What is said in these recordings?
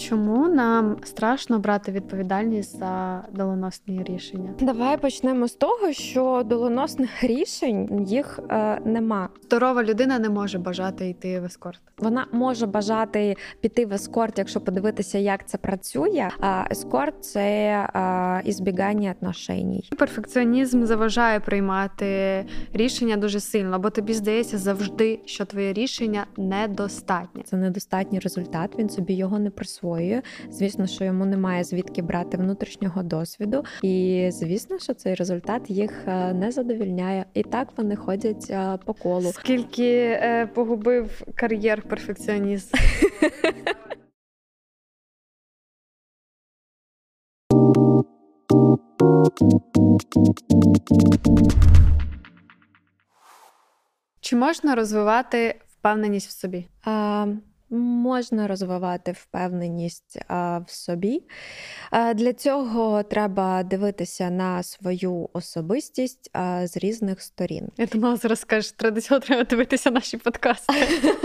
Чому нам страшно брати відповідальність за доленосні рішення? Давай почнемо з того, що доленосних рішень їх нема. Здорова людина не може бажати йти в ескорт. Вона може бажати піти в ескорт, якщо подивитися, як це працює. А ескорт – це ізбігання отношеній. Перфекціонізм заважає приймати рішення дуже сильно, бо тобі здається завжди, що твоє рішення недостатнє. Це недостатній результат, він собі його не присвоює. Звісно, що йому немає звідки брати внутрішнього досвіду. І звісно, що цей результат їх не задовільняє. І так вони ходять по колу. Скільки погубив кар'єр перфекціоніст. Чи можна розвивати впевненість в собі? Можна розвивати впевненість в собі. Для цього треба дивитися на свою особистість з різних сторін. Я думала, зараз скажеш, традиційно треба дивитися наші подкасти.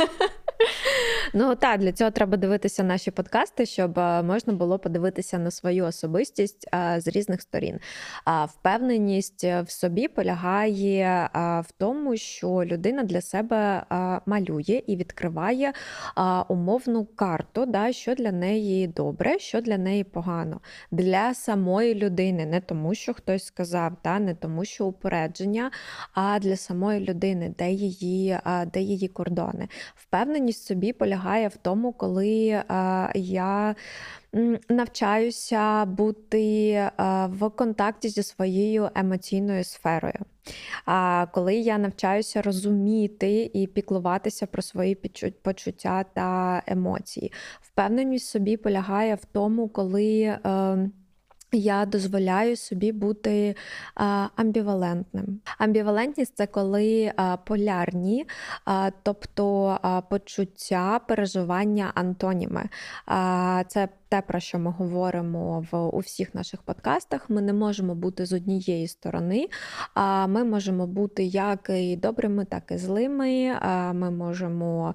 Ну так, для цього треба дивитися наші подкасти, щоб можна було подивитися на свою особистість з різних сторін. Впевненість в собі полягає в тому, що людина для себе малює і відкриває умовну карту, що для неї добре, що для неї погано. Для самої людини, не тому, що хтось сказав, не тому, що упередження, а для самої людини, де її кордони. Впевненість в собі полягає в тому, коли я навчаюся бути в контакті зі своєю емоційною сферою. Коли я навчаюся розуміти і піклуватися про свої почуття та емоції. Впевненість в собі полягає в тому, коли я дозволяю собі бути амбівалентним. Амбівалентність – це коли полярні, тобто почуття, переживання, антоніми. Це те, про що ми говоримо у всіх наших подкастах. Ми не можемо бути з однієї сторони, ми можемо бути як і добрими, так і злими. Ми можемо,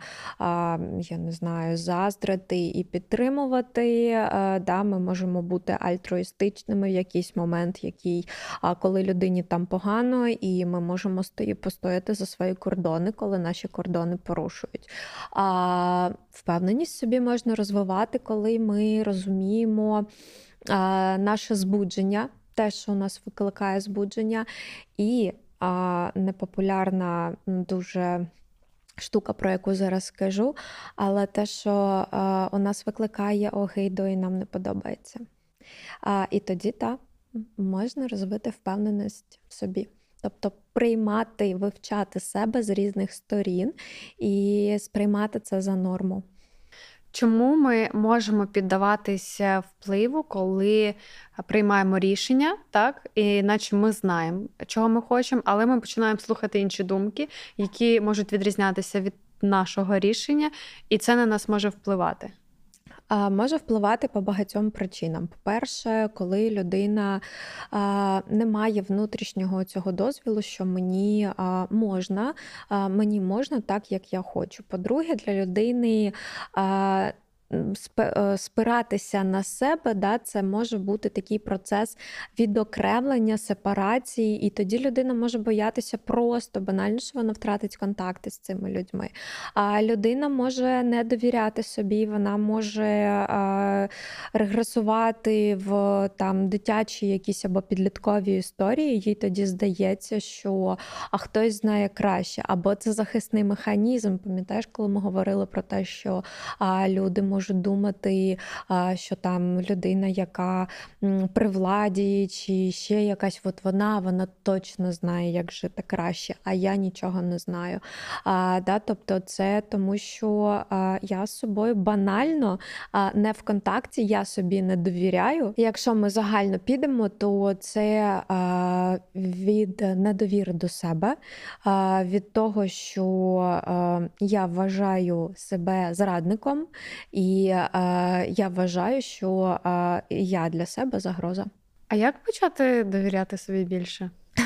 заздрити і підтримувати. Ми можемо бути альтруїстичними в якийсь момент, коли людині там погано, і ми можемо постояти за свої кордони, коли наші кордони порушують. Впевненість собі можна розвивати, коли ми розуміємо наше збудження, те, що у нас викликає збудження, і непопулярна дуже штука, про яку зараз скажу, але те, що у нас викликає огиду і нам не подобається. І тоді, можна розвити впевненість в собі. Тобто приймати, вивчати себе з різних сторін і сприймати це за норму. Чому ми можемо піддаватися впливу, коли приймаємо рішення, і наче ми знаємо, чого ми хочемо, але ми починаємо слухати інші думки, які можуть відрізнятися від нашого рішення, і це на нас може впливати? Може впливати по багатьом причинам. По-перше, коли людина не має внутрішнього цього дозвілу, що мені можна так, як я хочу. По-друге, для людини спиратися на себе, це може бути такий процес відокремлення, сепарації, і тоді людина може боятися просто банально, що вона втратить контакти з цими людьми. А людина може не довіряти собі, вона може регресувати в дитячі якісь або підліткові історії, їй тоді здається, що хтось знає краще, або це захисний механізм. Пам'ятаєш, коли ми говорили про те, що люди можуть думати, що там людина, яка при владі, чи ще якась вона точно знає, як жити краще, а я нічого не знаю. Тобто це тому, що я з собою банально не в контакті, я собі не довіряю. І якщо ми загально підемо, то це від недовіри до себе, від того, що я вважаю себе зрадником, і я вважаю, що я для себе загроза. А як почати довіряти собі більше?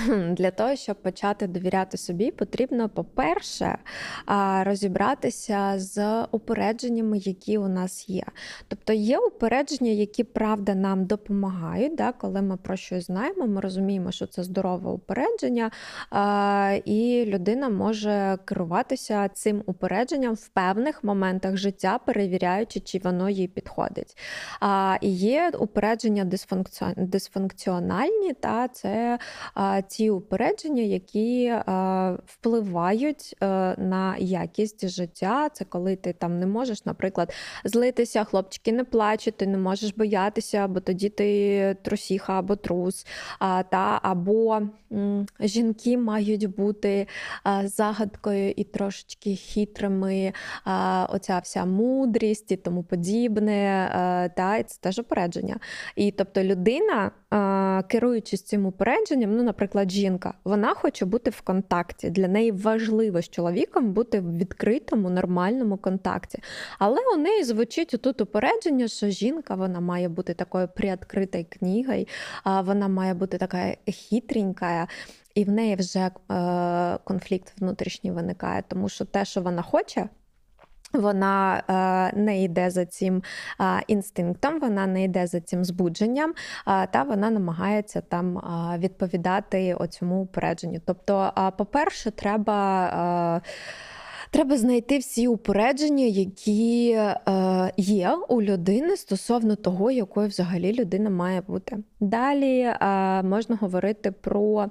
Для того, щоб почати довіряти собі, потрібно, по-перше, розібратися з упередженнями, які у нас є. Тобто є упередження, які, правда, нам допомагають, да? Коли ми про щось знаємо, ми розуміємо, що це здорове упередження, і людина може керуватися цим упередженням в певних моментах життя, перевіряючи, чи воно їй підходить. І є упередження дисфункціональні, та це ті упередження, які впливають на якість життя. Це коли ти там не можеш, наприклад, злитися, хлопчики не плачуть, ти не можеш боятися, бо тоді ти трусіха або трус. Або жінки мають бути загадкою і трошечки хитрими, оця вся мудрість і тому подібне. І це теж упередження. І тобто людина, керуючись цим упередженням, наприклад, жінка, вона хоче бути в контакті. Для неї важливо з чоловіком бути в відкритому, нормальному контакті. Але у неї звучить отут упередження, що жінка, вона має бути такою приоткритою книгою, вона має бути така хитренька, і в неї вже конфлікт внутрішній виникає, тому що те, що вона хоче, вона не йде за цим інстинктом, вона не йде за цим збудженням, та вона намагається там відповідати оцьому упередженню. Тобто, по-перше, треба знайти всі упередження, які є у людини стосовно того, якою взагалі людина має бути. Далі можна говорити про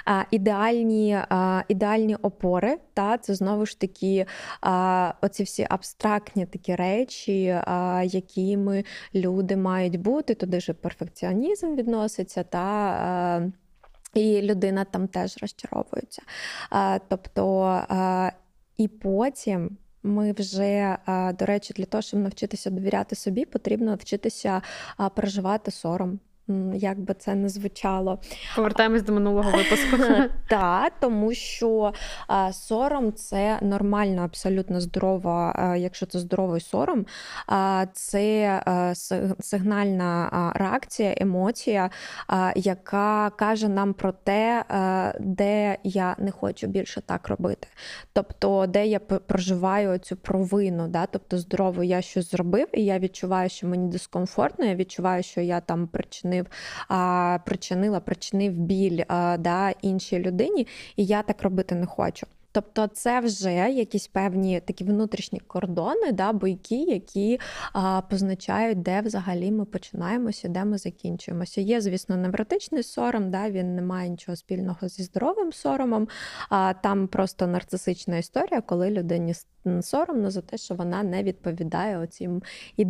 ідеальні опори. Це знову ж таки оці всі абстрактні такі речі, якими люди мають бути. Туди ж перфекціонізм відноситься, і людина там теж розчаровується. Тобто, і потім ми вже, до речі, для того, щоб навчитися довіряти собі, потрібно вчитися переживати сором. Як би це не звучало. Повертаємось до минулого випуску. Так, тому що сором – це нормально, абсолютно здорово, якщо це здоровий сором, це сигнальна реакція, емоція, яка каже нам про те, де я не хочу більше так робити. Тобто, де я проживаю цю провину, да? Тобто здорово я щось зробив, і я відчуваю, що мені дискомфортно, я відчуваю, що я там причинив біль іншій людині, і я так робити не хочу. Тобто це вже якісь певні такі внутрішні кордони, бойки, які позначають, де взагалі ми починаємося, де ми закінчуємося. Є, звісно, невротичний сором, він не має нічого спільного зі здоровим соромом, там просто нарцисична історія, коли людині соромно за те, що вона не відповідає оцім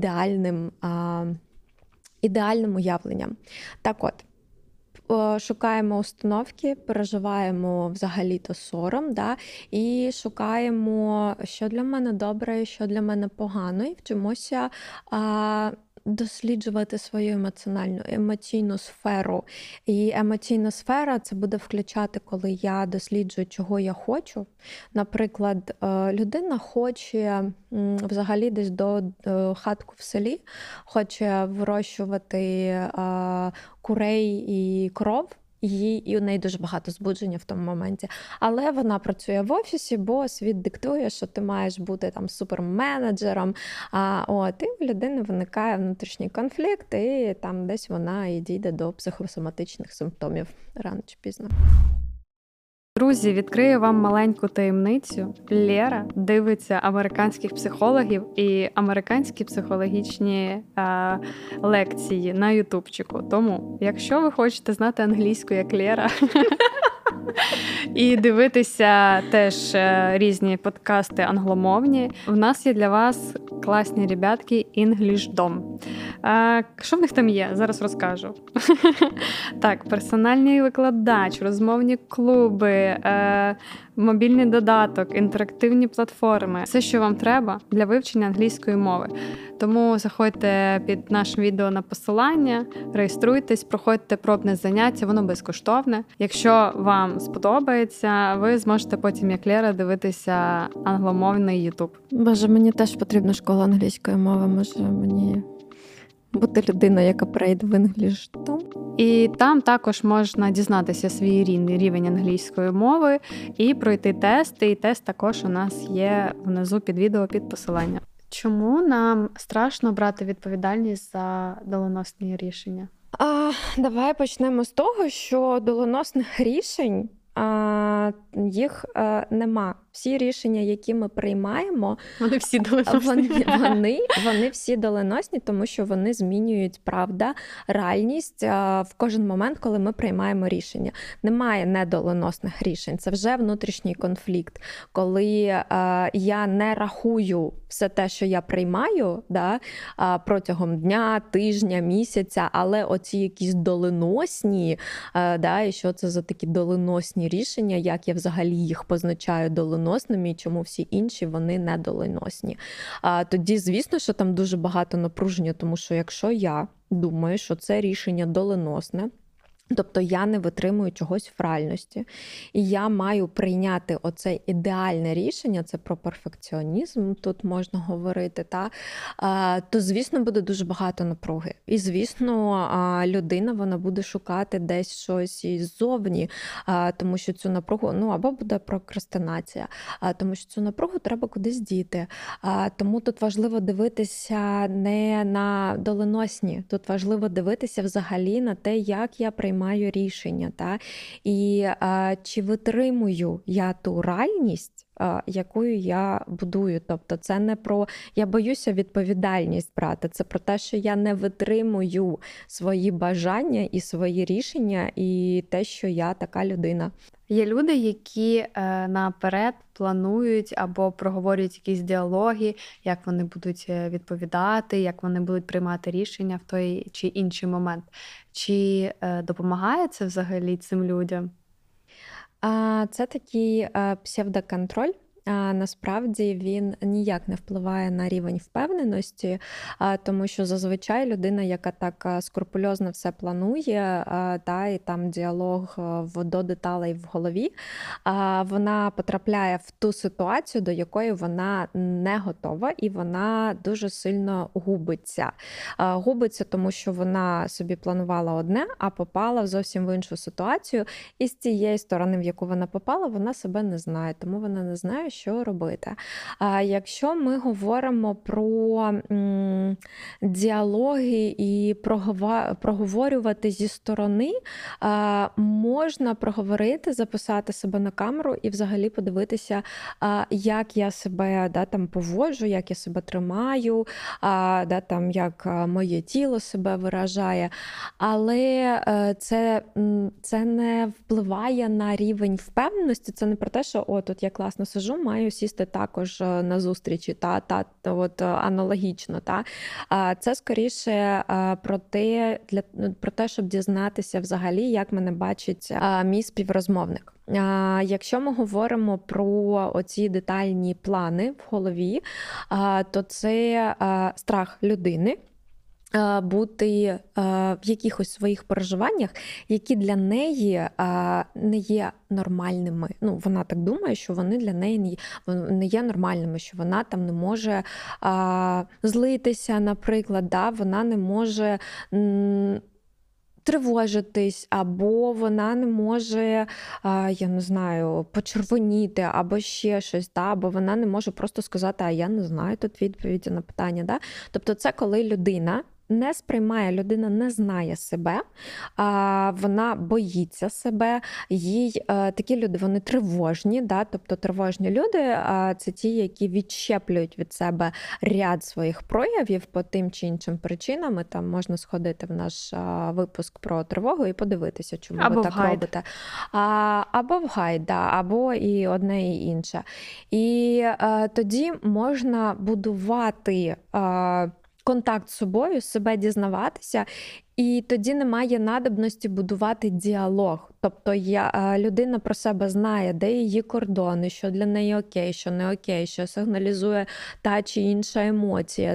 ідеальним уявленням. Так от, шукаємо установки, переживаємо взагалі-то сором, і шукаємо, що для мене добре, що для мене погано, і вчимося досліджувати свою емоційну сферу. І емоційна сфера – це буде включати, коли я досліджую, чого я хочу. Наприклад, людина хоче взагалі десь до хатку в селі, хоче вирощувати курей і коров, і у неї дуже багато збудження в тому моменті. Але вона працює в офісі, бо світ диктує, що ти маєш бути там суперменеджером. І в людини виникає внутрішній конфлікт, і там десь вона і дійде до психосоматичних симптомів рано чи пізно. Друзі, відкрию вам маленьку таємницю. Лера дивиться американських психологів і американські психологічні лекції на ютубчику. Тому, якщо ви хочете знати англійську, як Лера, і дивитися теж різні подкасти англомовні, в нас є для вас класні ребятки EnglishDom. Що в них там є? Зараз розкажу. Так, персональний викладач, розмовні клуби, мобільний додаток, інтерактивні платформи. Все, що вам треба для вивчення англійської мови. Тому заходьте під нашим відео на посилання, реєструйтесь, проходьте пробне заняття, воно безкоштовне. Якщо вам сподобається, ви зможете потім, як Лера, дивитися англомовний YouTube. Боже, мені теж потрібна школа англійської мови, може мені бути людиною, яка прийде в English Town. І там також можна дізнатися свій рівень англійської мови і пройти тест. І тест також у нас є внизу під відео під посиланням. Чому нам страшно брати відповідальність за доленосні рішення? Давай почнемо з того, що доленосних рішень їх нема. Всі рішення, які ми приймаємо, вони всі доленосні. Вони всі доленосні, тому що вони змінюють, правда, реальність в кожен момент, коли ми приймаємо рішення. Немає недоленосних рішень. Це вже внутрішній конфлікт. Коли я не рахую все те, що я приймаю, протягом дня, тижня, місяця, але оці якісь доленосні, і що це за такі доленосні рішення, як я взагалі їх позначаю доленосними, і чому всі інші вони недоленосні. Тоді, звісно, що там дуже багато напруження, тому що якщо я думаю, що це рішення доленосне, тобто я не витримую чогось в реальності, і я маю прийняти оце ідеальне рішення, це про перфекціонізм тут можна говорити, то, звісно, буде дуже багато напруги. І, звісно, людина, вона буде шукати десь щось іззовні, тому що цю напругу, або буде прокрастинація, тому що цю напругу треба кудись діти. Тому тут важливо дивитися не на доленосні, тут важливо дивитися взагалі на те, як я приймаю рішення, і чи витримую я ту реальність, якою я будую. Тобто це не про я боюся відповідальність брати, це про те, що я не витримую свої бажання і свої рішення, і те, що я така людина. Є люди, які наперед планують або проговорюють якісь діалоги, як вони будуть відповідати, як вони будуть приймати рішення в той чи інший момент. Чи допомагає це взагалі цим людям? Це такий псевдоконтроль. Насправді він ніяк не впливає на рівень впевненості, тому що зазвичай людина, яка так скрупульозно все планує, і там діалог до деталей в голові, вона потрапляє в ту ситуацію, до якої вона не готова, і вона дуже сильно губиться. Губиться, тому що вона собі планувала одне, а попала зовсім в іншу ситуацію, і з цієї сторони, в яку вона попала, вона себе не знає, тому вона не знає, що робити. Якщо ми говоримо про діалоги і проговорювати зі сторони, можна проговорити, записати себе на камеру і взагалі подивитися, як я себе там поводжу, як я себе тримаю, як моє тіло себе виражає. Але це не впливає на рівень впевненості, це не про те, що тут я класно сижу, маю сісти також на зустрічі, аналогічно. Це скоріше про те, щоб дізнатися взагалі, як мене бачить мій співрозмовник. Якщо ми говоримо про оці детальні плани в голові, то це страх людини бути в якихось своїх переживаннях, які для неї не є нормальними. Вона так думає, що вони для неї не є нормальними, що вона там не може злитися, наприклад, вона не може тривожитись, або вона не може, я не знаю, почервоніти, або ще щось, або вона не може просто сказати, я не знаю тут відповіді на питання. Тобто це коли людина не сприймає, людина не знає себе, вона боїться себе, такі люди, вони тривожні, тобто тривожні люди – це ті, які відщеплюють від себе ряд своїх проявів по тим чи іншим причинам. Там можна сходити в наш випуск про тривогу і подивитися, чому ви так робите. Або в гайд, або і одне, і інше. І тоді можна будувати контакт з собою, себе дізнаватися, і тоді немає надобності будувати діалог. Тобто людина про себе знає, де її кордони, що для неї окей, що не окей, що сигналізує та чи інша емоція.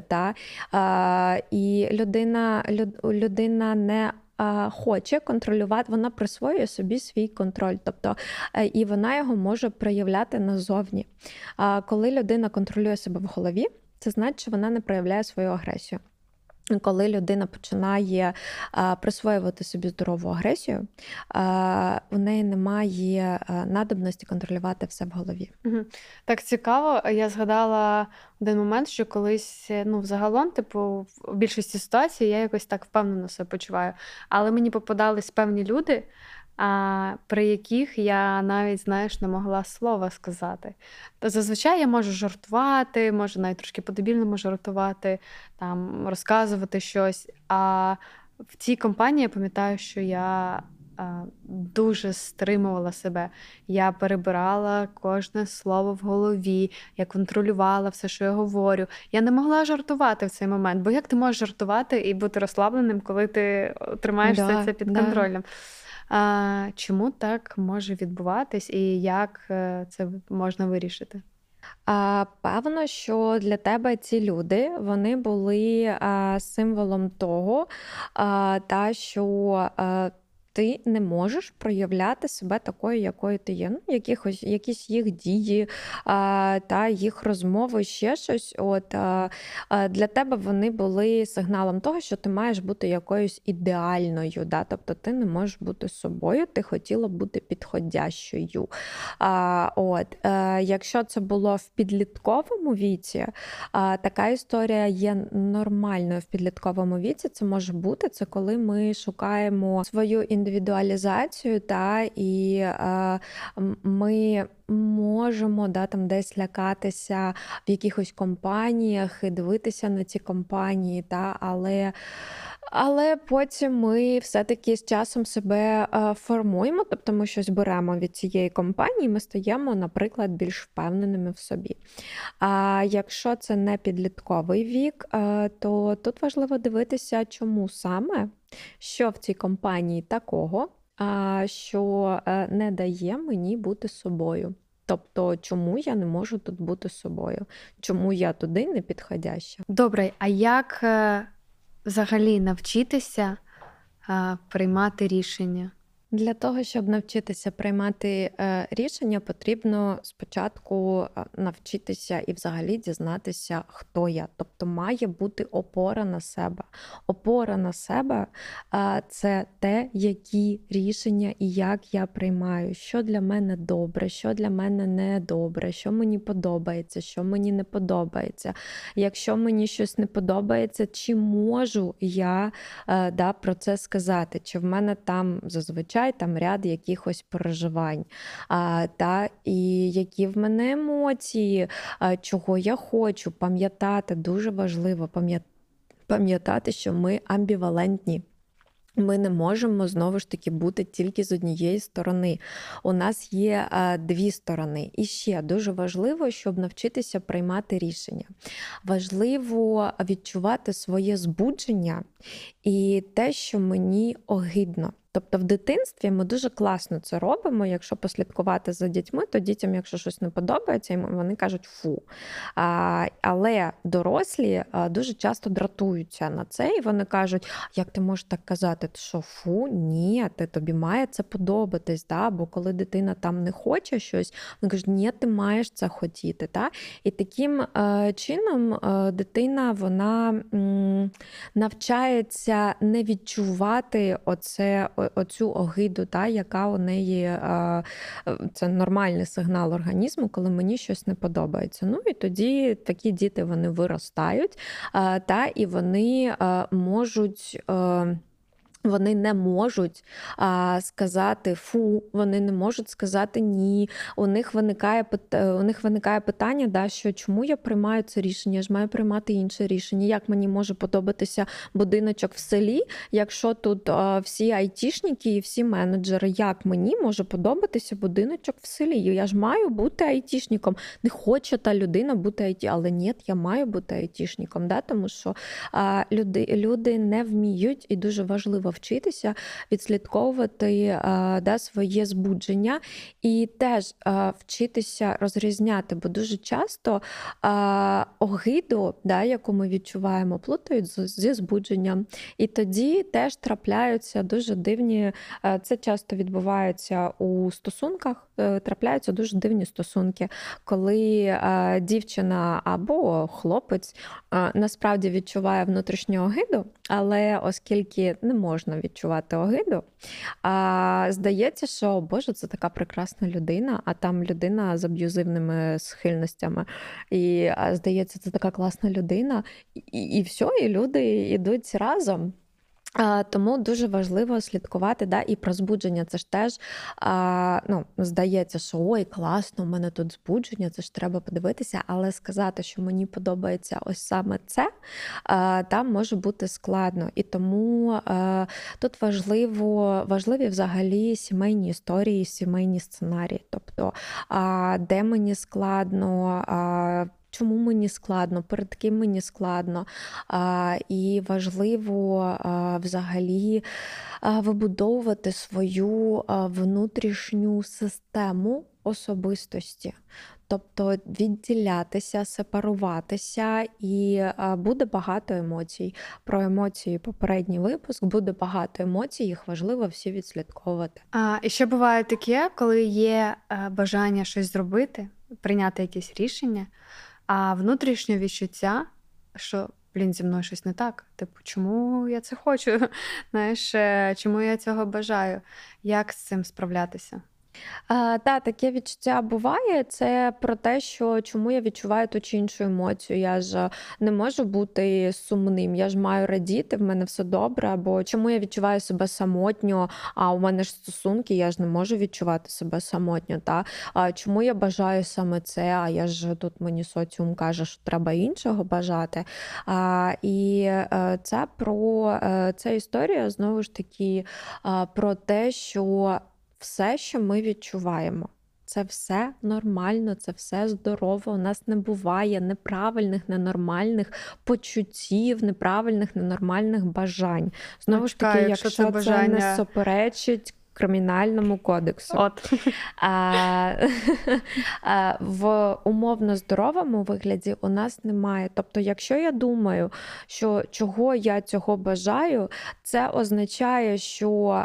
І людина не хоче контролювати, вона присвоює собі свій контроль, тобто і вона його може проявляти назовні. Коли людина контролює себе в голові, це значить, що вона не проявляє свою агресію. коли людина починає присвоювати собі здорову агресію, у неї немає надобності контролювати все в голові. Мгм. Так цікаво. Я згадала один момент, що колись, ну, взагалом, типу, в більшості ситуацій я якось так впевнено себе почуваю. Але мені попадались певні люди, при яких я навіть, знаєш, не могла слова сказати. То зазвичай я можу жартувати, можу навіть трошки по-дебільному жартувати, там, розказувати щось. А в цій компанії я пам'ятаю, що я дуже стримувала себе. Я перебирала кожне слово в голові, я контролювала все, що я говорю. Я не могла жартувати в цей момент, бо як ти можеш жартувати і бути розслабленим, коли ти тримаєш все Да, це під да. контролем? Чому так може відбуватись і як це можна вирішити? Певно, що для тебе ці люди вони були символом того, що ти не можеш проявляти себе такою, якою ти є. Ну, якісь їх дії та їх розмови, ще щось. Для тебе вони були сигналом того, що ти маєш бути якоюсь ідеальною. Да? Тобто ти не можеш бути собою, ти хотіла бути підходящою. Якщо це було в підлітковому віці, така історія є нормальною в підлітковому віці. Це може бути, це коли ми шукаємо свою індивідуалізацію, і ми можемо там десь лякатися в якихось компаніях і дивитися на ці компанії, але потім ми все-таки з часом себе формуємо, тобто ми щось беремо від цієї компанії, ми стаємо, наприклад, більш впевненими в собі. А якщо це не підлітковий вік, то тут важливо дивитися, чому саме, що в цій компанії такого, що не дає мені бути собою. Тобто, чому я не можу тут бути собою? Чому я туди не підходяща? Добре, а як взагалі навчитися приймати рішення? Для того, щоб навчитися приймати рішення, потрібно спочатку навчитися і взагалі дізнатися, хто я. Тобто має бути опора на себе. Опора на себе це те, які рішення і як я приймаю, що для мене добре, що для мене не добре, що мені подобається, що мені не подобається. Якщо мені щось не подобається, чи можу я про це сказати, чи в мене там зазвичай там ряд якихось переживань, і які в мене емоції, чого я хочу пам'ятати. Дуже важливо пам'ятати, що ми амбівалентні. Ми не можемо, знову ж таки, бути тільки з однієї сторони. У нас є дві сторони. І ще дуже важливо, щоб навчитися приймати рішення. Важливо відчувати своє збудження і те, що мені огидно. Тобто в дитинстві ми дуже класно це робимо. Якщо послідкувати за дітьми, то дітям, якщо щось не подобається, вони кажуть «фу». Але дорослі дуже часто дратуються на це, і вони кажуть, як ти можеш так казати, що фу, ні, тобі має це подобатись, бо коли дитина там не хоче щось, вони кажуть, ні, ти маєш це хотіти. І таким чином дитина, вона навчається не відчувати оцю огиду, яка у неї, це нормальний сигнал організму, коли мені щось не подобається. Ну і тоді такі діти, вони виростають, і вони можуть... Вони не можуть сказати «фу», вони не можуть сказати «ні». У них виникає питання, що чому я приймаю це рішення, я ж маю приймати інше рішення. Як мені може подобатися будиночок в селі, якщо тут всі айтішники і всі менеджери, як мені може подобатися будиночок в селі? Я ж маю бути айтішником. Не хоче та людина бути айті, але ні, я маю бути айтішником, тому що люди не вміють, і дуже важливо навчитися відслідковувати своє збудження і теж вчитися розрізняти, бо дуже часто огиду, яку ми відчуваємо, плутають зі збудженням. І тоді теж трапляються дуже дивні, це часто відбувається у стосунках, трапляються дуже дивні стосунки, коли дівчина або хлопець насправді відчуває внутрішню огиду, але оскільки не можна відчувати огиду, здається, що, Боже, це така прекрасна людина, а там людина з аб'юзивними схильностями. І здається, це така класна людина, і все, і люди йдуть разом. Тому дуже важливо слідкувати, і про збудження. Це ж теж, здається, що ой, класно, у мене тут збудження, це ж треба подивитися, але сказати, що мені подобається ось саме це, там може бути складно. І тому тут важливі взагалі сімейні історії, сімейні сценарії. Тобто, де мені складно, чому мені складно, перед ким мені складно. І важливо взагалі вибудовувати свою внутрішню систему особистості. Тобто відділятися, сепаруватися, і буде багато емоцій. Про емоції попередній випуск, буде багато емоцій, їх важливо всі відслідковувати. І ще буває таке, коли є бажання щось зробити, прийняти якесь рішення, а внутрішнє відчуття, що, зі мною щось не так. Типу, чому я це хочу? Знаєш, чому я цього бажаю? Як з цим справлятися? Таке відчуття буває. Це про те, що чому я відчуваю ту чи іншу емоцію. Я ж не можу бути сумним, я ж маю радіти, в мене все добре. Або чому я відчуваю себе самотньо, а у мене ж стосунки, я ж не можу відчувати себе самотньо. Чому я бажаю саме це, а я ж тут мені соціум каже, що треба іншого бажати. І це історія, знову ж таки, про те, що все, що ми відчуваємо, це все нормально, це все здорово. У нас не буває неправильних, ненормальних почуттів, неправильних, ненормальних бажань. Знову ж таки, якщо це бажання не суперечить Кримінальному кодексу. В умовно здоровому вигляді у нас немає. Тобто, якщо я думаю, що чого я цього бажаю, це означає, що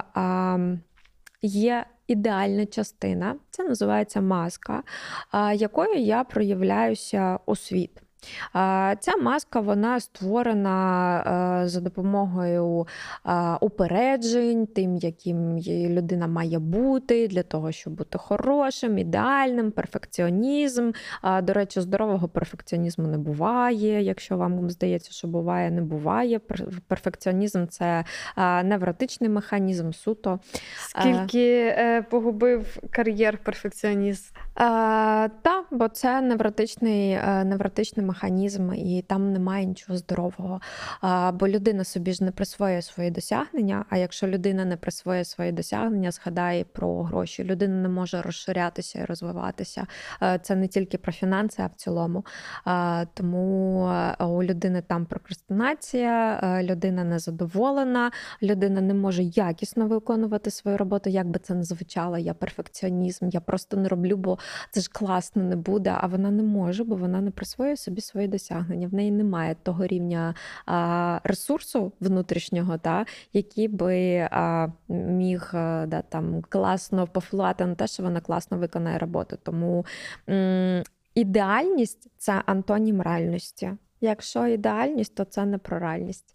є ідеальна частина, це називається маска, якою я проявляюся у світ. Ця маска, вона створена за допомогою упереджень, тим, яким людина має бути, для того, щоб бути хорошим, ідеальним, перфекціонізм. До речі, здорового перфекціонізму не буває. Якщо вам здається, що буває, не буває. Перфекціонізм – це невротичний механізм, суто. Скільки погубив кар'єр перфекціоніст? Так, бо це невротичний механізм, і там немає нічого здорового. Бо людина собі ж не присвоює свої досягнення, а якщо людина не присвоює свої досягнення, згадає про гроші. Людина не може розширятися і розвиватися. Це не тільки про фінанси, а в цілому. Тому у людини там прокрастинація, людина незадоволена, людина не може якісно виконувати свою роботу, як би це не звучало, я перфекціонізм, я просто не роблю, бо це ж класно не буде, а вона не може, бо вона не присвоює собі свої досягнення. В неї немає того рівня ресурсу внутрішнього, який би міг там класно повпливати на те, що вона класно виконає роботу. Тому ідеальність – це антонім реальності. Якщо ідеальність, то це не про реальність.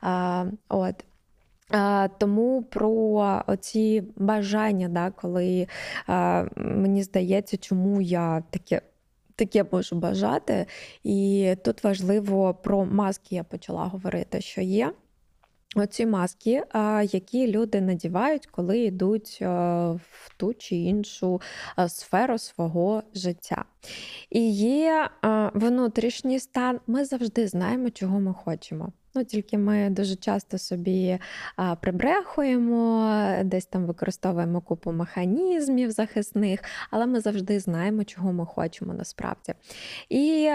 Тому про оці бажання, коли мені здається, чому я таке можу бажати. І тут важливо про маски я почала говорити, що є оці маски, які люди надівають, коли йдуть в ту чи іншу сферу свого життя. І є внутрішній стан, ми завжди знаємо, чого ми хочемо. Тільки ми дуже часто собі прибрехуємо, десь там використовуємо купу механізмів захисних, але ми завжди знаємо, чого ми хочемо насправді. І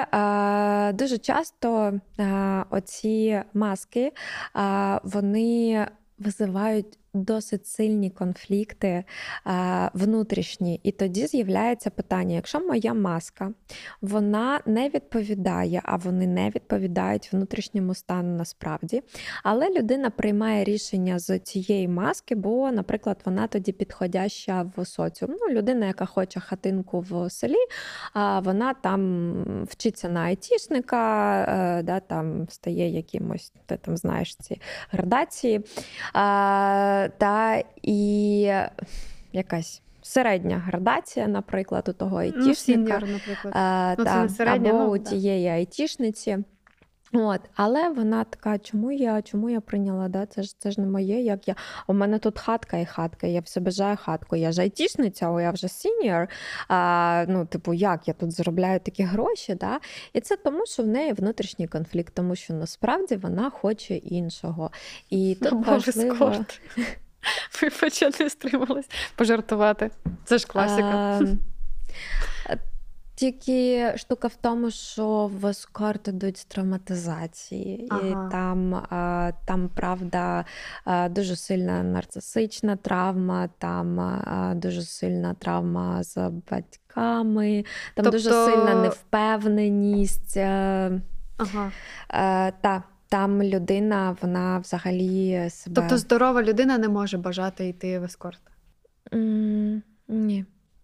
дуже часто оці маски, вони визивають досить сильні конфлікти внутрішні. І тоді з'являється питання, якщо моя маска, вона не відповідає, а вони не відповідають внутрішньому стану насправді, але людина приймає рішення з цієї маски, бо, наприклад, вона тоді підходяща в соціум. Ну, людина, яка хоче хатинку в селі, вона там вчиться на айтішника, да, там стає якимось, ти там знаєш ці градації, і якась середня градація, наприклад, у того айтішника, сіньор, наприклад. Це не середня, або у тієї айтішниці. Але вона така, чому я прийняла, да? Це ж не моє, як я. У мене тут хатка і хатка, я все бажаю хатку. Я ж айтішниця, я вже сіньор. Як я тут заробляю такі гроші, да? І це тому, що в неї внутрішній конфлікт, тому що насправді вона хоче іншого. І тут важливо... Вибач, я не стрималась пожартувати. Це ж класика. Тільки штука в тому, що в ескорт ідуть з травматизації. І там, правда, дуже сильна нарцисична травма, там дуже сильна травма з батьками, там дуже сильна невпевненість. Там людина, вона взагалі себе... Тобто здорова людина не може бажати йти в ескорт? Ні.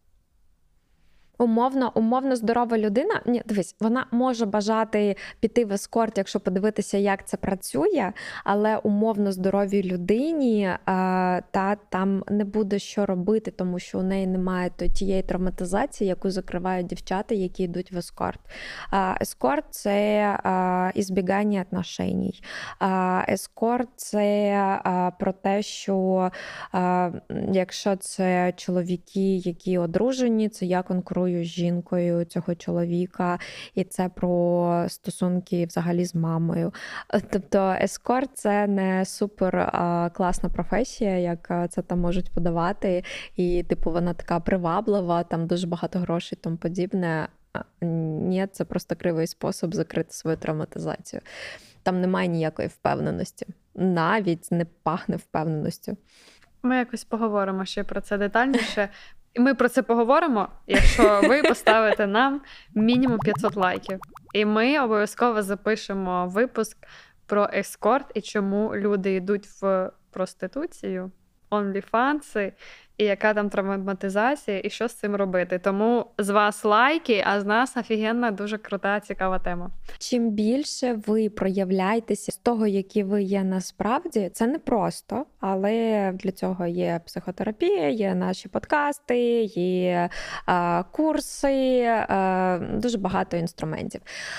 Умовно здорова людина, дивись, вона може бажати піти в ескорт, якщо подивитися, як це працює, але умовно здоровій людині там не буде що робити, тому що у неї немає тієї травматизації, яку закривають дівчата, які йдуть в ескорт. Ескорт – це ізбігання отношеній. Ескорт – це про те, що якщо це чоловіки, які одружені, це я конкурую з жінкою цього чоловіка, і це про стосунки взагалі з мамою. Тобто ескорт – це не супер класна професія, як це там можуть подавати, і вона така приваблива, там дуже багато грошей і тому подібне. Ні, це просто кривий спосіб закрити свою травматизацію. Там немає ніякої впевненості. Навіть не пахне впевненістю. Ми якось поговоримо ще про це детальніше. І ми про це поговоримо, якщо ви поставите нам мінімум 500 лайків. І ми обов'язково запишемо випуск про ескорт і чому люди йдуть в проституцію, OnlyFans, і яка там травматизація, і що з цим робити. Тому з вас лайки, а з нас офігенна, дуже крута, цікава тема. Чим більше ви проявляєтеся з того, які ви є насправді, це не просто, але для цього є психотерапія, є наші подкасти, є курси, дуже багато інструментів.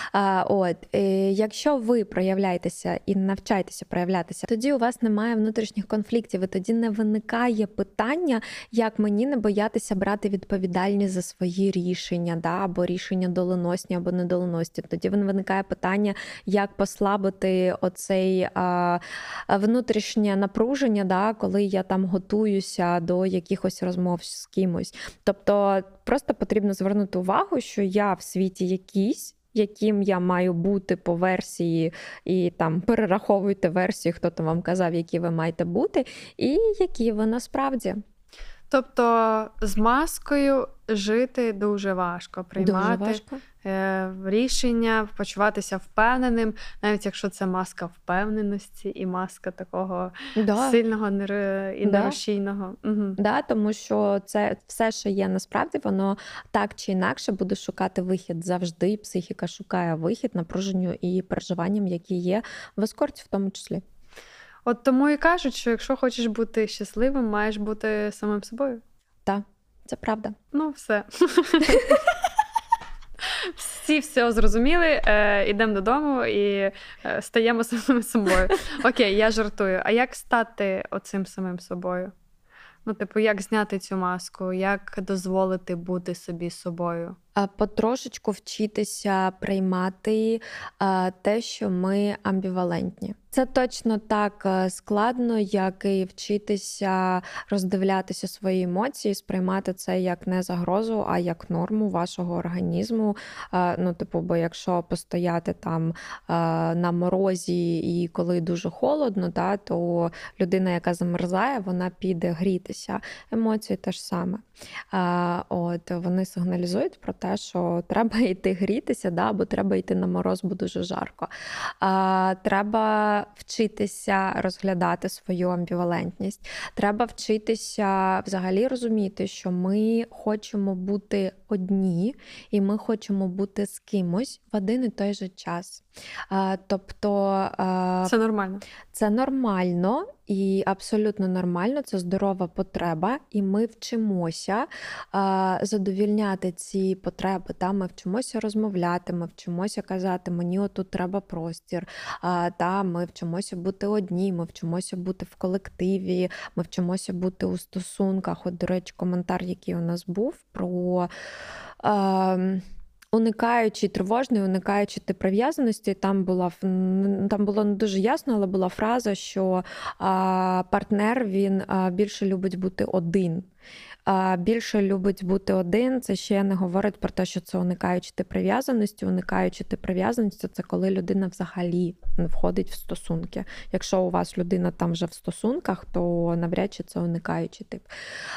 Якщо ви проявляєтеся і навчаєтеся проявлятися, тоді у вас немає внутрішніх конфліктів, і тоді не виникає питання, як мені не боятися брати відповідальність за свої рішення, або рішення доленосні, або недоленосні. Тоді виникає питання, як послабити оцей внутрішнє напруження, коли я там готуюся до якихось розмов з кимось. Тобто просто потрібно звернути увагу, що я в світі якийсь, яким я маю бути по версії, і там перераховуйте версії, хто там вам казав, які ви маєте бути, і які ви насправді. Тобто з маскою жити дуже важко, приймати рішення, почуватися впевненим, навіть якщо це маска впевненості і маска такого сильного і нерушійного. Тому що це все, що є насправді, воно так чи інакше буде шукати вихід завжди. Психіка шукає вихід напруженню і переживанням, які є в ескорті в тому числі. От тому і кажуть, що якщо хочеш бути щасливим, маєш бути самим собою. Так, це правда. Ну, все. Всі все зрозуміли, ідемо додому і стаємо самим собою. Окей, я жартую. А як стати оцим самим собою? Як зняти цю маску? Як дозволити бути собі собою? Потрошечку вчитися приймати те, що ми амбівалентні. Це точно так складно, як і вчитися роздивлятися свої емоції, сприймати це як не загрозу, а як норму вашого організму. Бо якщо постояти там на морозі і коли дуже холодно, то людина, яка замерзає, вона піде грітися. Емоції те ж саме. Вони сигналізують про те, що треба йти грітися, або треба йти на мороз, бо дуже жарко. Треба вчитися розглядати свою амбівалентність. Треба вчитися взагалі розуміти, що ми хочемо бути одні, і ми хочемо бути з кимось в один і той же час. Це нормально. Це нормально і абсолютно нормально, це здорова потреба, і ми вчимося задовільняти ці потреби. Ми вчимося розмовляти, ми вчимося казати, мені отут треба простір, ми вчимося бути одні, ми вчимося бути в колективі, ми вчимося бути у стосунках. До речі, коментар, який у нас був про уникаючи тривожної, уникаючи прив'язаності, там було не дуже ясно, але була фраза, що партнер, він більше любить бути один. Більше любить бути один, це ще не говорить про те, що це уникаючи прив'язаності. Уникаючи прив'язаності – це коли людина взагалі не входить в стосунки. Якщо у вас людина там вже в стосунках, то навряд чи це уникаючий тип.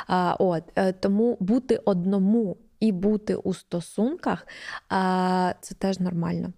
Тому бути одному і бути у стосунках – це теж нормально.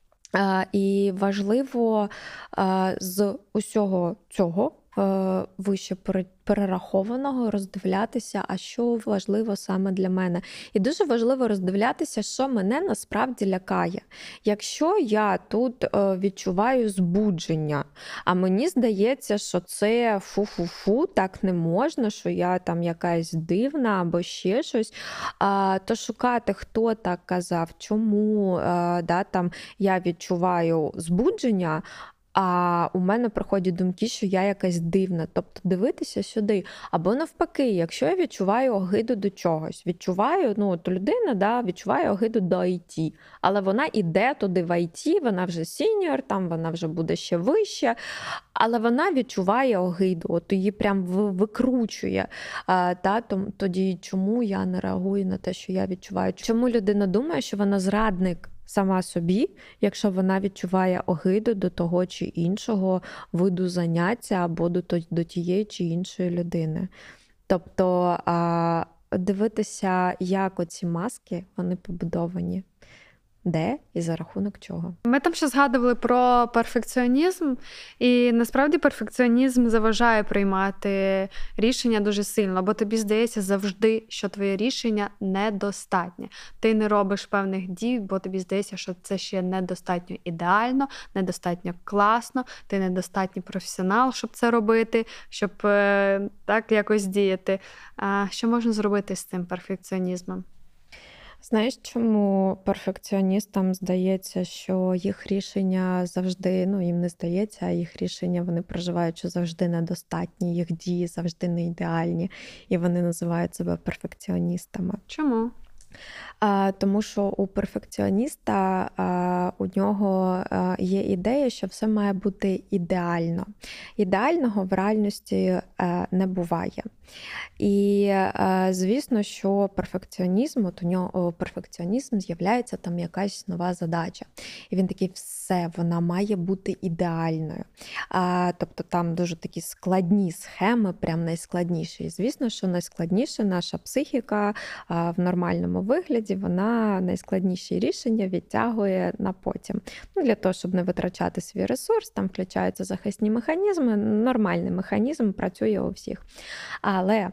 І важливо з усього цього вище перерахованого роздивлятися, а що важливо саме для мене. І дуже важливо роздивлятися, що мене насправді лякає. Якщо я тут відчуваю збудження, а мені здається, що це фу-фу-фу, так не можна, що я там якась дивна або ще щось, то шукати, хто так казав, чому я відчуваю збудження, а у мене приходять думки, що я якась дивна. Тобто дивитися сюди. Або навпаки, якщо я відчуваю огиду до чогось, людина відчуває огиду до IT, але вона іде туди в IT, вона вже сіньор, там вона вже буде ще вище, але вона відчуває огиду, її прям викручує. Тоді чому я не реагую на те, що я відчуваю? Чому людина думає, що вона зрадник сама собі, якщо вона відчуває огиду до того чи іншого виду заняття або до тієї чи іншої людини. Тобто дивитися, як оці маски, вони побудовані. Де і за рахунок чого. Ми там ще згадували про перфекціонізм, і насправді перфекціонізм заважає приймати рішення дуже сильно, бо тобі здається завжди, що твоє рішення недостатнє. Ти не робиш певних дій, бо тобі здається, що це ще недостатньо ідеально, недостатньо класно, ти недостатній професіонал, щоб це робити, щоб так якось діяти. Що можна зробити з цим перфекціонізмом? Знаєш, чому перфекціоністам здається, що їх рішення завжди, їм не здається, а їх рішення вони проживають, що завжди недостатні, їх дії завжди не ідеальні, і вони називають себе перфекціоністами. Чому? Тому що у перфекціоніста у нього є ідея, що все має бути ідеально. Ідеального в реальності не буває. І звісно, що перфекціонізм з'являється там якась нова задача. І він такий, все, вона має бути ідеальною. Тобто там дуже такі складні схеми, прям найскладніші. І звісно, що найскладніше наша психіка в нормальному вигляді, вона найскладніші рішення відтягує на потім. Для того, щоб не витрачати свій ресурс, там включаються захисні механізми, нормальний механізм працює у всіх. Але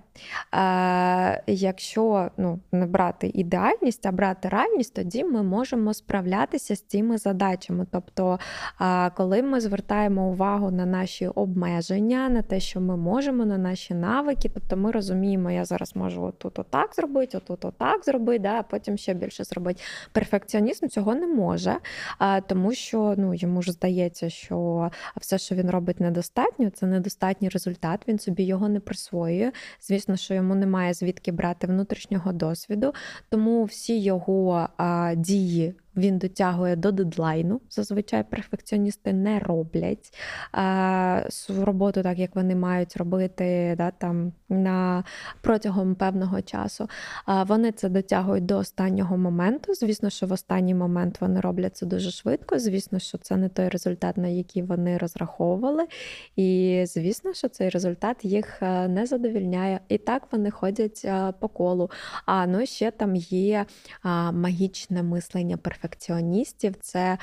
якщо не брати ідеальність, а брати реальність, тоді ми можемо справлятися з цими задачами. Тобто, коли ми звертаємо увагу на наші обмеження, на те, що ми можемо, на наші навики, тобто ми розуміємо, я зараз можу отут отак зробити, отут отак зробити, зробити, да, а потім ще більше зробити. Перфекціонізм цього не може, тому що йому ж здається, що все, що він робить, недостатньо, це недостатній результат, він собі його не присвоює. Звісно, що йому немає звідки брати внутрішнього досвіду, тому всі його дії він дотягує до дедлайну. Зазвичай перфекціоністи не роблять свою роботу так, як вони мають робити, да, там, протягом певного часу. Вони це дотягують до останнього моменту. Звісно, що в останній момент вони роблять це дуже швидко. Звісно, що це не той результат, на який вони розраховували. І звісно, що цей результат їх не задовільняє. І так вони ходять по колу. Ще там є магічне мислення перфекціоністів. Це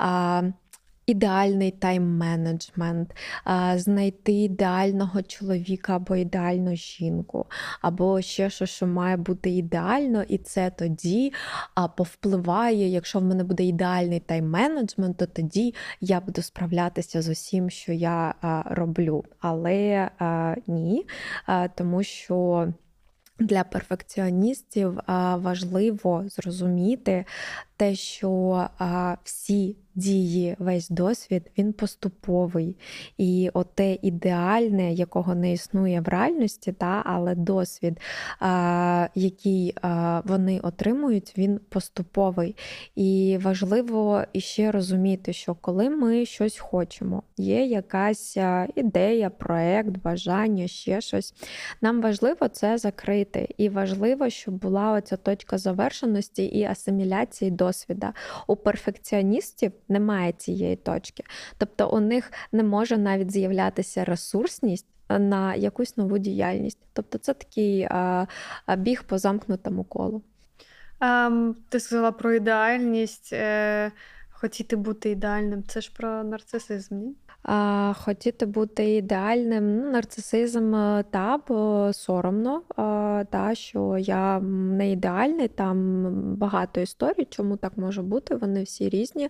ідеальний тайм-менеджмент, знайти ідеального чоловіка або ідеальну жінку, або ще щось, що має бути ідеально, і це тоді повпливає, якщо в мене буде ідеальний тайм-менеджмент, то тоді я буду справлятися з усім, що я роблю. Але ні, тому що для перфекціоністів важливо зрозуміти те, що всі дії, весь досвід, він поступовий. І оте ідеальне, якого не існує в реальності, але досвід, який вони отримують, він поступовий. І важливо іще розуміти, що коли ми щось хочемо, є якась ідея, проект, бажання, ще щось, нам важливо це закрити. І важливо, щоб була оця точка завершеності і асиміляції досвіда. У перфекціоністів немає цієї точки. Тобто у них не може навіть з'являтися ресурсність на якусь нову діяльність. Тобто це такий біг по замкнутому колу. Ти сказала про ідеальність, хотіти бути ідеальним. Це ж про нарцисизм, ні? Хотіти бути ідеальним, нарцисизм, бо соромно, що я не ідеальний, там багато історій, чому так може бути, вони всі різні.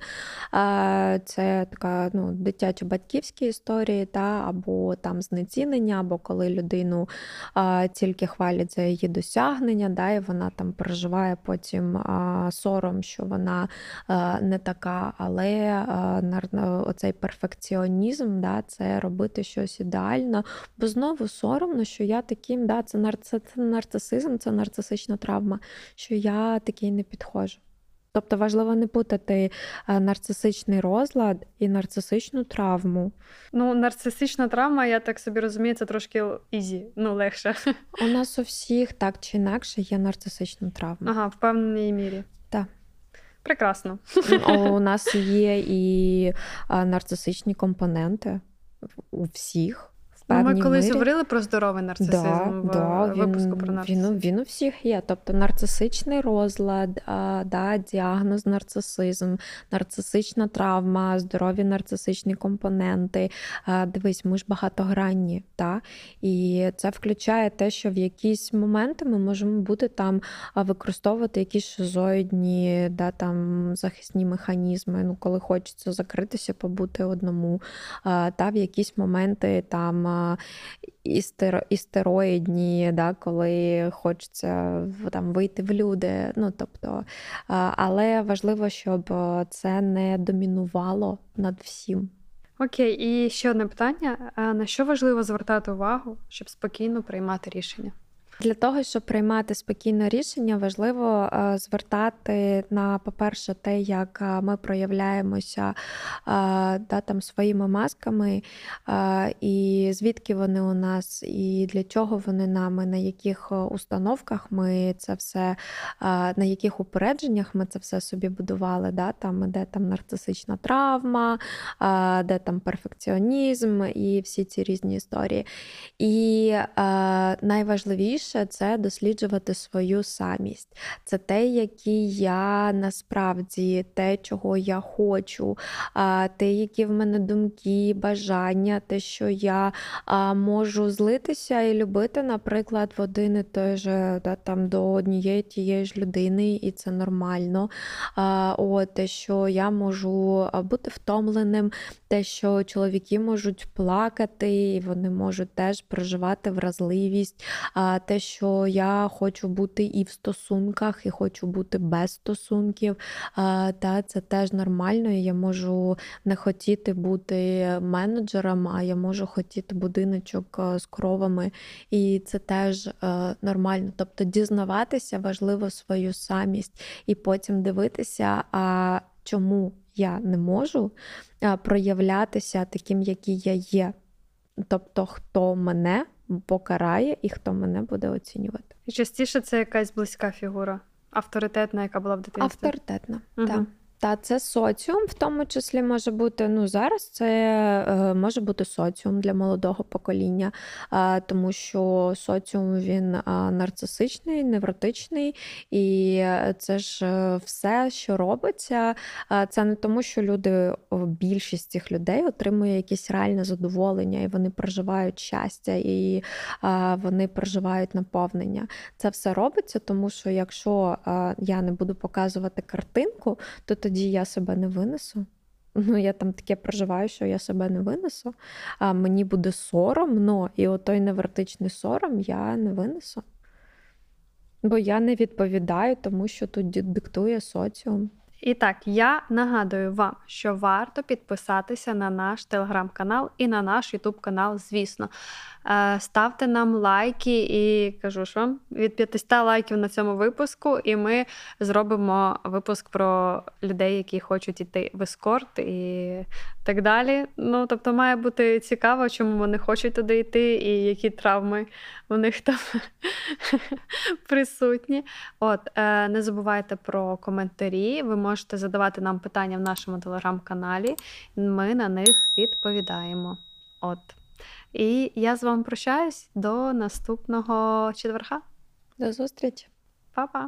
Це така дитячо-батьківські історії, або там знецінення, або коли людину тільки хвалять за її досягнення, і вона там переживає потім сором, що вона не така, але оцей перфекціонізм, це робити щось ідеально, бо знову соромно, що я таким, це нарцисизм, це нарцисична травма, що я такий не підходжу. Тобто важливо не путати нарцисичний розлад і нарцисичну травму. Нарцисична травма, я так собі розумію, це трошки ізі, легше. У нас у всіх так чи інакше є нарцисична травма. В певній мірі. Так. Прекрасно. У нас є і нарцисичні компоненти у всіх. Ми колись говорили про здоровий нарцисизм в випуску про нарцисизм. Він у всіх є. Тобто нарцисичний розлад, діагноз нарцисизм, нарцисична травма, здорові нарцисичні компоненти. Дивись, ми ж багатогранні. І це включає те, що в якісь моменти ми можемо бути там, використовувати якісь шизоїдні, захисні механізми, коли хочеться закритися, побути одному. В якісь моменти там істероїдні, коли хочеться вийти в люди. Але важливо, щоб це не домінувало над всім. Окей, і ще одне питання. На що важливо звертати увагу, щоб спокійно приймати рішення? Для того, щоб приймати спокійно рішення, важливо звертати на, по-перше, те, як ми проявляємося своїми масками, і звідки вони у нас, і для чого вони нами, на яких установках ми це все, на яких упередженнях ми це все собі будували, де там нарцисична травма, де там перфекціонізм і всі ці різні історії. І найважливіше це досліджувати свою самість. Це те, який я насправді, те, чого я хочу, те, які в мене думки, бажання, те, що я можу злитися і любити, наприклад, в один і той же, до однієї тієї ж людини, і це нормально. Те, що я можу бути втомленим, те, що чоловіки можуть плакати, і вони можуть теж проживати вразливість, те, те, що я хочу бути і в стосунках, і хочу бути без стосунків, це теж нормально. І я можу не хотіти бути менеджером, а я можу хотіти будиночок з коровами, і це теж нормально. Тобто дізнаватися важливо свою самість і потім дивитися, а чому я не можу проявлятися таким, який я є. Тобто, хто мене покарає і хто мене буде оцінювати. І частіше це якась близька фігура, авторитетна, яка була в дитинстві? Авторитетна, так. Та це соціум, в тому числі може бути, зараз це може бути соціум для молодого покоління, тому що соціум він нарцисичний, невротичний, і це ж все, що робиться, це не тому, що більшість цих людей отримує якесь реальне задоволення, і вони проживають щастя, і вони проживають наповнення. Це все робиться, тому що якщо я не буду показувати картинку, то тоді я себе не винесу. Я там таке проживаю, що я себе не винесу, а мені буде соромно, і отой невротичний сором я не винесу. Бо я не відповідаю тому, що тут диктує соціум. І так, я нагадую вам, що варто підписатися на наш телеграм-канал і на наш ютуб-канал, звісно. Ставте нам лайки і, кажу ж вам, від 500 лайків на цьому випуску, і ми зробимо випуск про людей, які хочуть йти в ескорт і так далі. Тобто має бути цікаво, чому вони хочуть туди йти і які травми у них там присутні. Не забувайте про коментарі, ви можете задавати нам питання в нашому телеграм-каналі, ми на них відповідаємо. І я з вами прощаюсь до наступного четверга. До зустрічі. Па-па.